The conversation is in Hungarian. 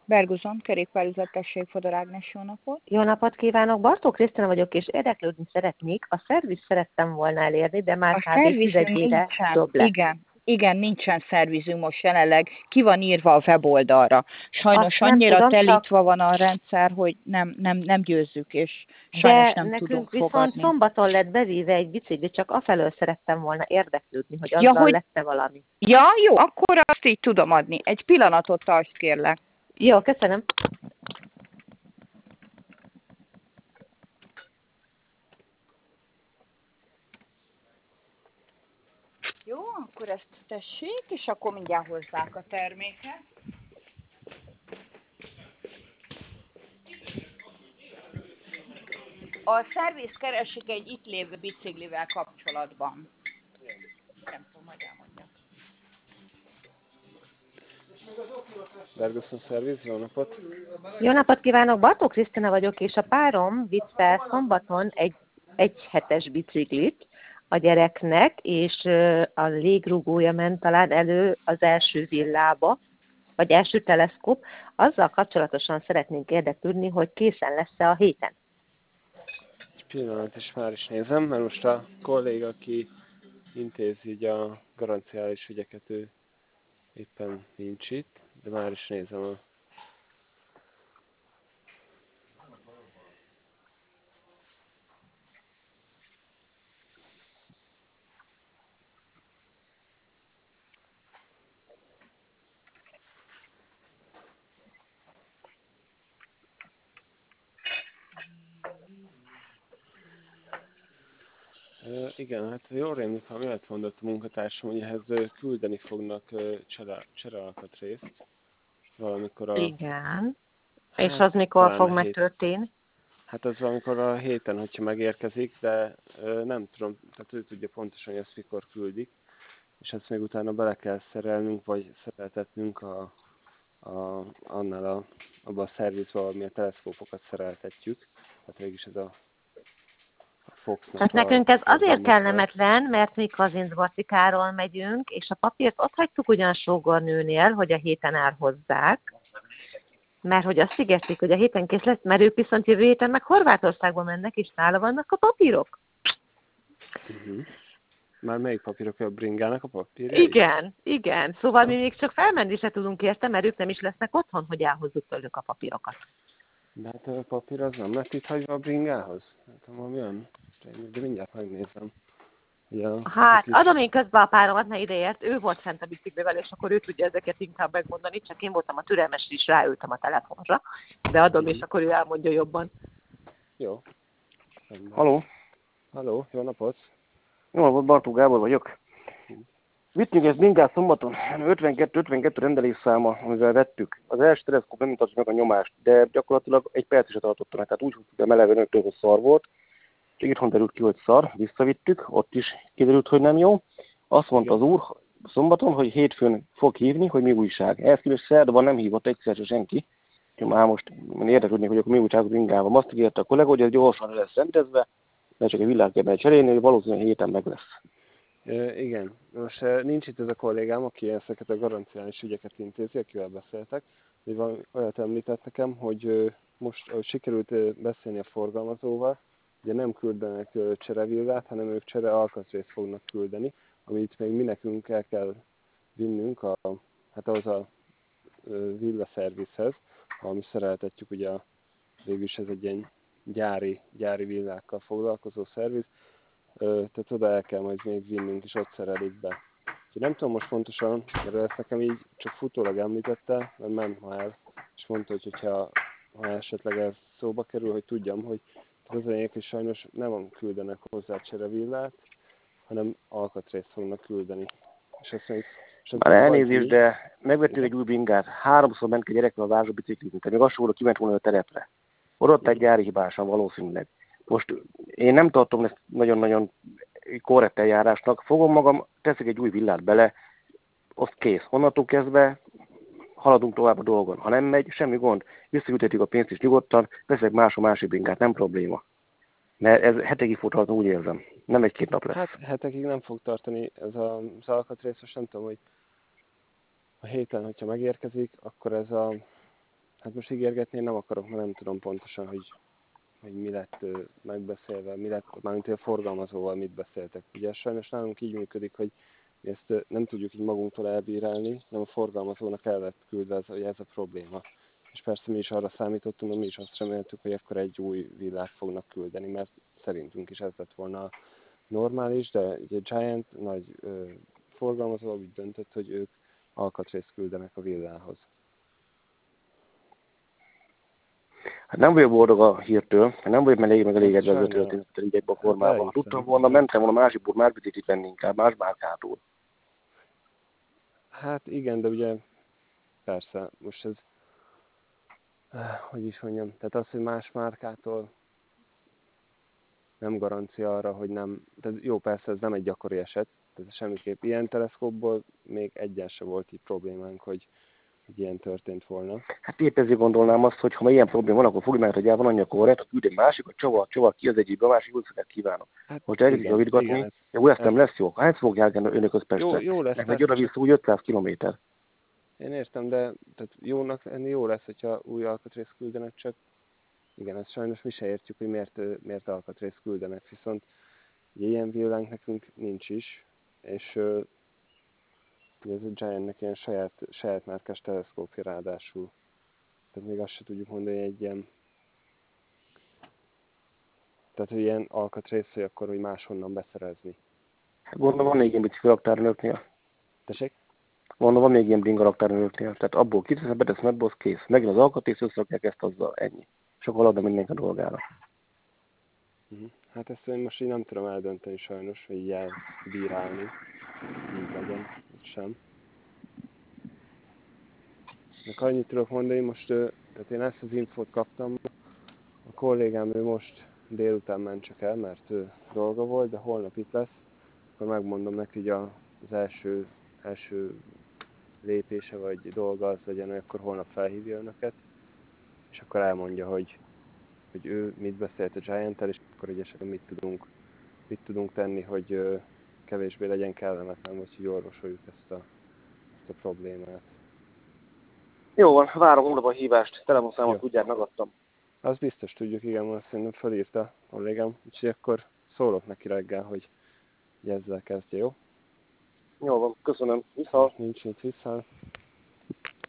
Berguzon, kerékpárüzlet, tessék, Fodor Ágnes, jó napot! Jó napot kívánok! Bartók Krisztina vagyok, és érdeklődni szeretnék. A szervizt szerettem volna elérni, de már A kb. szervizünk 11-ére nincsen, dob le. igen, nincsen szervizünk most jelenleg, ki van írva a weboldalra. Sajnos Azt nem annyira tudom, telítva van a rendszer, hogy nem győzzük, és sajnos de nem tudunk nekünk viszont fogadni. szombaton lett bevéve egy bicikli, csak afelől szerettem volna érdeklődni, hogy Ja, azzal lett-e valami. Ja, jó, akkor azt így tudom adni. Egy pillanatot tarts, kérlek. Jó, köszönöm. Jó, akkor ezt tessék, és akkor mindjárt hozzák a terméket. A szerviz keresik egy itt lévő biciklivel kapcsolatban. Nem tudom, majd elmondja. Bergusson Szerviz, jó napot! Jó napot kívánok! Bartók Krisztina vagyok, és a párom vitt fel szombaton egy hetes biciklit a gyereknek, és a légrugója ment talán elő az első villába, vagy első teleszkóp. Azzal kapcsolatosan szeretnénk érdeklődni, hogy készen lesz-e a héten. Egy pillanat, és már is nézem, mert most a kolléga, aki intézi így a garanciális ügyeket, ő éppen nincs itt, de már is nézem a... Igen, hát jól rémlik, ha miért mondott a munkatársam, hogy ehhez küldeni fognak cserealkatrészt valamikor a... Igen. És Hát, az mikor talán fog a megtörténni? Hát az valamikor a héten, hogyha megérkezik, de nem tudom, tehát ő tudja pontosan, hogy ezt mikor küldik, és ezt még utána bele kell szerelnünk, vagy szereltetnünk abba a szervizbe, ami a teleszkópokat szereltetjük. Tehát mégis ez a Foxnak Tehát nekünk ez azért forgalmazza. kellemetlen, mert mi Kazincbarcikáról megyünk, és a papírt ott hagytuk ugyan sógornőnél, hogy a héten elhozzák, mert hogy azt ígérték, hogy a héten kész lesz, mert ők viszont jövő héten meg Horvátországba mennek, és nála vannak a papírok. Már melyik papírok? A bringának a papírjai? Igen. Szóval mi még csak felmenni se tudunk érte, mert ők nem is lesznek otthon, hogy elhozzuk tőlük a papírokat. De hát a papír az nem lett itt hagyva a bringához? Hát valami olyan, de mindjárt megnézem. Ja, Hát, adom én közben a páromat, ne ideért, ő volt fent a biciklivel, és akkor ő tudja ezeket inkább megmondani, csak én voltam a türelmes, és ráültem a telefonra, de adom, és akkor ő elmondja jobban. Jó. Halló, jó napot! jó napot, Bartók Gábor vagyok. Vittünk ezt mindjárt szombaton, 52 rendelésszáma, amivel vettük. Az első teleszkóp nem mutatja meg a nyomást, de gyakorlatilag egy perc is tartottam, tehát úgy húztuk, hogy meleg önöktől, hogy szar volt. Csak itthon derült ki, hogy szar, visszavittük, ott is kiderült, hogy nem jó. Azt mondta az úr szombaton, hogy hétfőn fog hívni, hogy mi újság. Ehhez képest szerdában nem hívott egyszer se senki. Már most érdeklődnék, hogy akkor mi újság az bringával. Azt ígérte a kollega, hogy ez gyorsan lesz rendezve, mert csak egy villát kell cserélni, hogy valószínűleg héten meg lesz. Igen. Most nincs itt ez a kollégám, aki ezeket a garanciális ügyeket intézi, akivel beszéltek. Olyat említett nekem, hogy most sikerült beszélni a forgalmazóval, ugye nem küldenek cserevillát, hanem ők cserealkatrészt fognak küldeni, amit még mi nekünk el kell vinnünk ahhoz a villaszervizhez, ahol szereltetjük, ugye végülis ez egy ilyen gyári villákkal foglalkozó szerviz, tehát oda el kell majd még vinnünk, és ott szerelik be. Úgyhogy nem tudom most pontosan, mert ezt nekem így csak futólag említette, mert ment ma el, és mondta, hogy ha esetleg ez szóba kerül, hogy tudjam, hogy az lényeg, hogy sajnos nem küldenek hozzá cserevillát, hanem alkatrészt fognak küldeni. És ezt még... Már elnézést, de megvettünk egy új bringát, 3-szor ment ki a gyerekkel a városba biciklizni, még azt volna, kiment volna a terepre. Ott egy gyári hibásan valószínűleg. Most én nem tartom ezt nagyon-nagyon korrekt eljárásnak. Fogom magam, teszek egy új villát bele, azt kész. Onnantól kezdve haladunk tovább a dolgon. Ha nem megy, semmi gond. Visszajutatjuk a pénzt is nyugodtan, veszek másik bringát, nem probléma. Mert ez hetekig fog tartani, úgy érzem. Nem 1-2 nap lesz. Hát hetekig nem fog tartani ez az alkatrész, most nem tudom, hogy a héten, hogyha megérkezik, akkor ez Hát most ígérgetni én nem akarok, mert nem tudom pontosan, hogy mi lett megbeszélve, mi lett, mármint a forgalmazóval mit beszéltek. Ugye sajnos nálunk így működik, hogy mi ezt nem tudjuk így magunktól elbírálni, hanem a forgalmazónak el lett küldve, hogy ez a probléma. És persze mi is arra számítottunk, hogy mi is azt reméltük, hogy akkor egy új villát fognak küldeni, mert szerintünk is ez lett volna normális, de ugye Giant nagy forgalmazó úgy döntött, hogy ők alkatrészt küldenek a villához. Hát nem vagyok boldog a hírtől, nem vagyok megelégedve ezzel a Sajnálom. történettel így egyben a formában. Ha tudtam elhiszem. volna, mentem volna másikból, más biciklit venni inkább, más márkától. Hát igen, de ugye persze, most ez, hogy is mondjam, tehát az, hogy más márkától nem garancia arra, hogy nem, tehát jó, persze ez nem egy gyakori eset, tehát semmiképp ilyen teleszkópból még egyen se volt így problémánk, hogy ilyen történt volna. Hát épp ezért gondolnám azt, hogy ha ma ilyen probléma van, akkor fogj meg, hogy van annyi a korrekt, küld egy másikat, csavar ki az egyikbe, a másik úgy szokát kívánok. Hát Most elkezdik javítgatni, jó, ezt nem lesz jó. Hát fog járni önök az Pestre. jó lesz, meg oda-vissza úgy 500 kilométer. Én értem, de tehát jó lesz, hogyha új alkatrészt küldenek, csak igen, ezt sajnos mi se értjük, hogy miért alkatrészt küldenek, viszont ugye ilyen villánk nekünk nincs is, és ugye ez a Giantnek ilyen saját márkás teleszkópja ráadásul. Tehát még azt se tudjuk mondani, hogy egy ilyen, tehát hogy ilyen alkatrész, hogy akkor, hogy máshonnan beszerezni. Hát gondolom van még ilyen bicikli raktárnőknél. Tessék? Mondom, van még ilyen bringa raktárnőknél. Tehát abból kiteszed, betesz medbosz, kész. Megint az alkatrész, összerakják ezt azzal, ennyi. És akkor adna mindenki a dolgára. Hát ezt én most így nem tudom eldönteni sajnos, hogy így elbírálni, így legyen, vagy sem. Meg annyit tudok mondani, most, tehát én ezt az infót kaptam, a kollégám ő most délután ment csak el, mert dolga volt, de holnap itt lesz, akkor megmondom neki, hogy az első lépése vagy dolga az legyen, hogy akkor holnap felhívja önöket, és akkor elmondja, hogy ő mit beszélt a Giant-tel, és akkor egy esetben mit tudunk tenni, hogy kevésbé legyen kellemetlen, vagy hogy orvosoljuk ezt a problémát. Jó van, várom holnap a hívást. Telefonszámot Jó. tudják, megadtam. Az biztos tudjuk, igen, azt szerintem felírta a kollégám, úgyhogy akkor szólok neki reggel, hogy ezzel kezdje, jó? Jó van, köszönöm. Vissza. Nincs mit vissza.